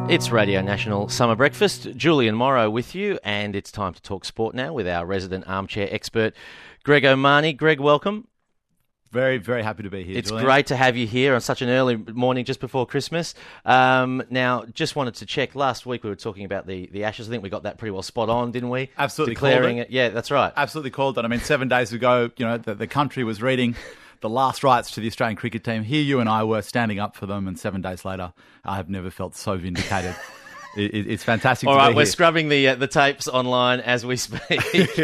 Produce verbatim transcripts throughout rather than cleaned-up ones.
It's Radio National Summer Breakfast. Julian Morrow with you, and it's time to talk sport now with our resident armchair expert, Greg O'Mahony. Greg, welcome. Very, very happy to be here, It's Julian. great to have you here on such an early morning just before Christmas. Um, now, just wanted to check. Last week we were talking about the, the Ashes. I think we got that pretty well spot on, didn't we? Absolutely Declaring called it. Yeah, that's right. Absolutely called it. I mean, seven days ago, you know, the, the country was reading the last rights to the Australian cricket team. Here you and I were standing up for them, and seven days later, I have never felt so vindicated. it, it, it's fantastic All to right, be we're here. scrubbing the uh, the tapes online as we speak.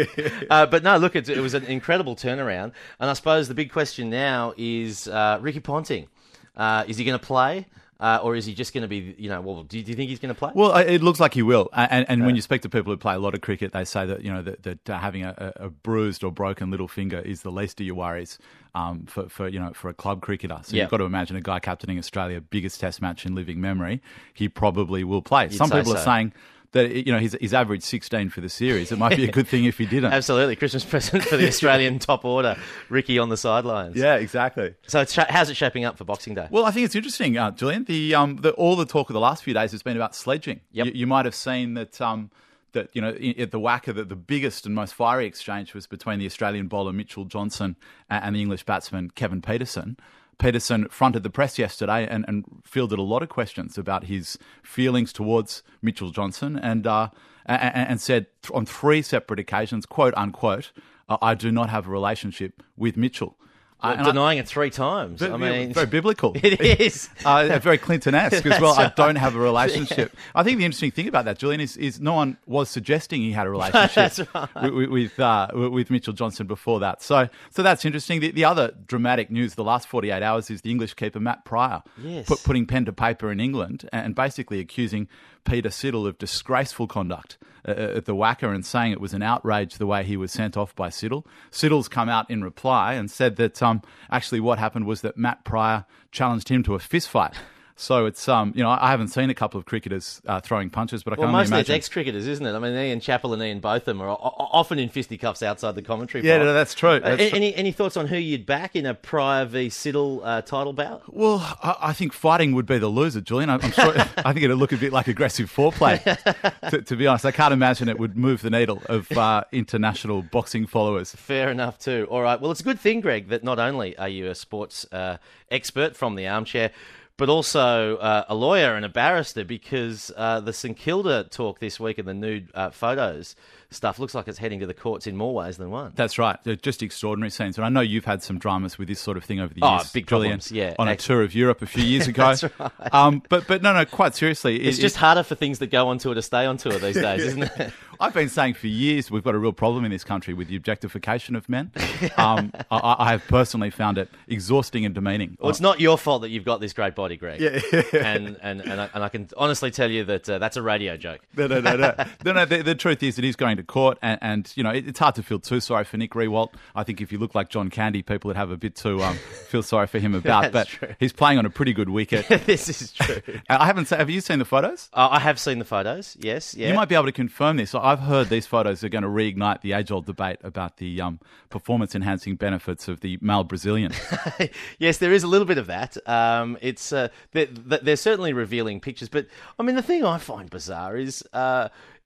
uh, but no, look, it, it was an incredible turnaround. And I suppose the big question now is uh, Ricky Ponting. Uh, is he going to play? Uh, or is he just going to be, you know, well, do you, do you think he's going to play? Well, it looks like he will. And, and when you speak to people who play a lot of cricket, they say that, you know, that, that uh, having a, a bruised or broken little finger is the least of your worries um, for, for, you know, for a club cricketer. So Yeah. you've got to imagine a guy captaining Australia, biggest test match in living memory, he probably will play. You'd Some say people so. are saying that, you know, he's, he's averaged sixteen for the series. It might be a good thing if he didn't. Absolutely. Christmas present for the Australian top order, Ricky on the sidelines. Yeah, exactly. So it's, sh- how's it shaping up for Boxing Day? Well, I think it's interesting, uh, Julian. The, um, the all the talk of the last few days has been about sledging. Yep. You, you might have seen that um, that you know in, at the W A C A that the biggest and most fiery exchange was between the Australian bowler Mitchell Johnson and, and the English batsman Kevin Peterson. Peterson fronted the press yesterday and, and fielded a lot of questions about his feelings towards Mitchell Johnson and uh, and, and said on three separate occasions, quote unquote, I do not have a relationship with Mitchell. Well, And I- denying it three times. Very, I mean, very biblical. It is. Uh, very Clinton-esque as well. That's I don't have a relationship. I think the interesting thing about that, Julian, is, is no one was suggesting he had a relationship That's right. with with, uh, with Mitchell Johnson before that. So, so that's interesting. The, the other dramatic news the last forty-eight hours is the English keeper Matt Pryor Yes. put, putting pen to paper in England and basically accusing Peter Siddle of disgraceful conduct uh, at the W A C A and saying it was an outrage the way he was sent off by Siddle. Siddle's come out in reply and said that um, actually what happened was that Matt Pryor challenged him to a fist fight. So it's, um, you know, I haven't seen a couple of cricketers uh, throwing punches, but I Well, can only mostly it's imagine. ex-cricketers, isn't it? I mean, Ian Chappell and Ian Botham are o- o- often in fisticuffs outside the commentary Yeah, box. no, that's true. Uh, That's true. any any thoughts on who you'd back in a Pryor v Siddle uh, title bout? Well, I, I think fighting would be the loser, Julian. I'm, I'm sure. I think it'd look a bit like aggressive foreplay. to, to be honest, I can't imagine it would move the needle of uh, international boxing followers. Fair enough too. All right. Well, it's a good thing, Greg, that not only are you a sports uh, expert from the armchair, but also uh, a lawyer and a barrister, because uh, the St Kilda talk this week and the nude uh, photos stuff looks like it's heading to the courts in more ways than one. That's right. They're just extraordinary scenes. And I know you've had some dramas with this sort of thing over the Oh, years. big Julian, problems, yeah. On a Actually- tour of Europe a few years ago. That's right. Um, but, but no, no, quite seriously. It's it- just it- harder for things that go on tour to stay on tour these days, isn't it? I've been saying for years we've got a real problem in this country with the objectification of men. Um, I, I have personally found it exhausting and demeaning. Well, it's not your fault that you've got this great body, Greg. Yeah. and, and, and, I, and I can honestly tell you that uh, that's a radio joke. No, no, no, no. no, no the, the truth is it is going to court, and, and you know it, it's hard to feel too sorry for Nick Rewalt. I think if you look like John Candy, people would have a bit to um, feel sorry for him about. That's but true. he's playing on a pretty good wicket. This is true. I haven't. se- Have you seen the photos? Uh, I have seen the photos, yes. Yeah. You might be able to confirm this. I've heard these photos are going to reignite the age-old debate about the um, performance-enhancing benefits of the male Brazilian. Yes, there is a little bit of that. Um, it's uh, they're, they're certainly revealing pictures, but I mean the thing I find bizarre is uh,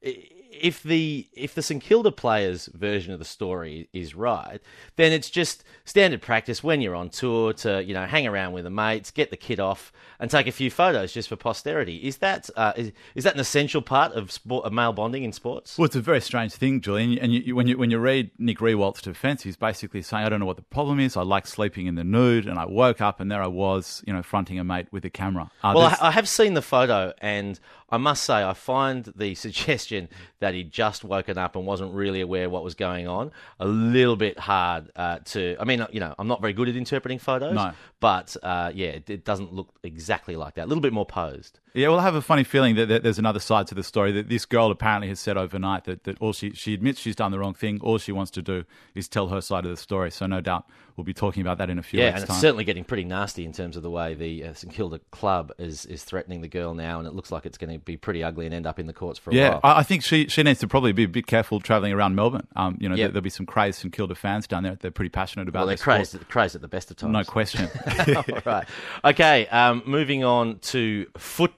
if the if the St Kilda players' version of the story is right, then it's just standard practice when you're on tour to you know hang around with the mates, get the kit off, and take a few photos just for posterity. Is that uh, is, is that an essential part of sport, of male bonding in sports? Well, it's a very strange thing, Julian. And you, you, when you when you read Nick Rewalt's defence, he's basically saying, "I don't know what the problem is. I like sleeping in the nude, and I woke up and there I was, you know, fronting a mate with a camera." Uh, Well, there's- I, I have seen the photo, and I must say I find the suggestion that he'd just woken up and wasn't really aware what was going on a little bit hard uh, to... I mean, you know, I'm not very good at interpreting photos, No. but uh, yeah, it, it doesn't look exactly like that. A little bit more posed. Yeah, well, I have a funny feeling that, that there's another side to the story, that this girl apparently has said overnight that, that all she, she admits she's done the wrong thing. All she wants to do is tell her side of the story. So no doubt we'll be talking about that in a few Yeah, weeks' and it's time. certainly getting pretty nasty in terms of the way the uh, St Kilda club is, is threatening the girl now, and it looks like it's going to be pretty ugly and end up in the courts for a Yeah, while. I I think she, she needs to probably be a bit careful travelling around Melbourne. Um, you know, Yep. there, there'll be some crazed St Kilda fans down there. They're pretty passionate about Well, they're their sport. crazed, crazed at the best of times. No question. All right. Okay, um, moving on to football.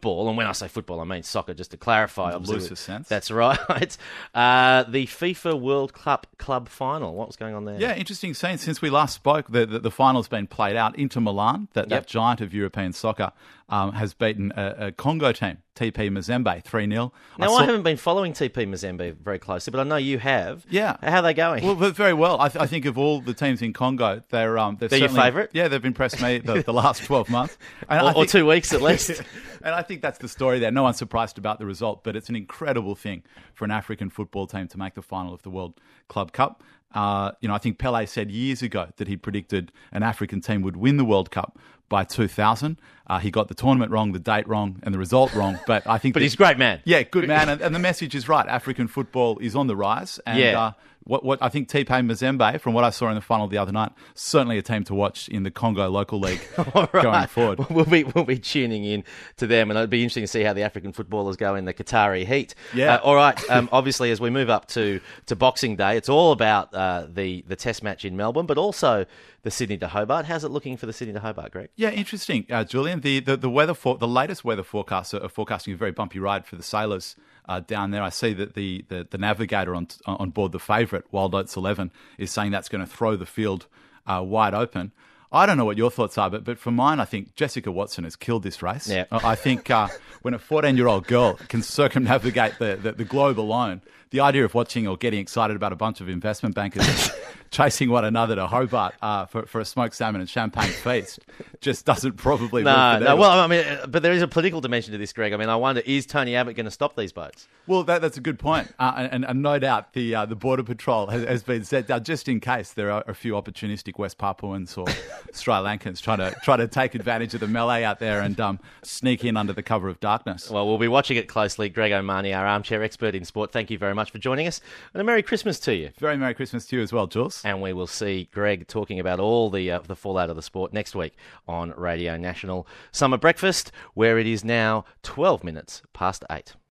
football, and when I say football, I mean soccer, just to clarify. In the loosest sense. That's right. Uh, the FIFA World Cup club final. What was going on there? Yeah, interesting scene. Since we last spoke, the, the, the final's been played out. Inter Milan, that, Yep. that giant of European soccer, um, has beaten a, a Congo team, T P Mazembe, three nil. Now, I, saw- I haven't been following T P Mazembe very closely, but I know you have. Yeah. How are they going? Well, but very well. I, th- I think of all the teams in Congo, they're um, they're, They're your certainly- favourite? Yeah, they've impressed me the, the last twelve months, and or, I or think- two weeks at least. And I think that's the story there. No one's surprised about the result, but it's an incredible thing for an African football team to make the final of the World Club Cup. Uh, you know, I think Pele said years ago that he predicted an African team would win the World Cup by two thousand. Uh, he got the tournament wrong, the date wrong, and the result wrong. But I think, But that- he's a great man. Yeah, good man, and, and the message is right. African football is on the rise, and Yeah. uh, what what I think T P Mazembe, from what I saw in the final the other night, certainly a team to watch in the Congo local league All right. going forward. We'll be we'll be tuning in to them, and it'll be interesting to see how the African footballers go in the Qatari heat. Yeah. Uh, all right. Um, obviously, as we move up to, to Boxing Day, it's all about uh, the the Test match in Melbourne, but also the Sydney to Hobart. How's it looking for the Sydney to Hobart, Greg? Yeah, interesting, uh, Julian. The, the the weather for the latest weather forecasts are forecasting a very bumpy ride for the sailors uh, down there. I see that the, the, the navigator on on board the favourite, Wild Oats eleven, is saying that's going to throw the field uh, wide open. I don't know what your thoughts are, but but for mine, I think Jessica Watson has killed this race. Yeah. I I think uh, when a fourteen-year-old girl can circumnavigate the, the, the globe alone, the idea of watching or getting excited about a bunch of investment bankers chasing one another to Hobart uh, for, for a smoked salmon and champagne feast just doesn't probably No, move the no. needle. Well, I mean, uh, but there is a political dimension to this, Greg. I mean, I wonder, is Tony Abbott going to stop these boats? Well, that, that's a good point. Uh, and, and no doubt the uh, the Border Patrol has, has been set down just in case there are a few opportunistic West Papuans or Sri Lankans trying to try to take advantage of the melee out there and um, sneak in under the cover of darkness. Well, we'll be watching it closely. Greg O'Mahony, our armchair expert in sport, thank you very much for joining us. And a Merry Christmas to you. Very Merry Christmas to you as well, Jules. And we will see Greg talking about all the uh, the fallout of the sport next week on Radio National Summer Breakfast, where it is now twelve minutes past eight.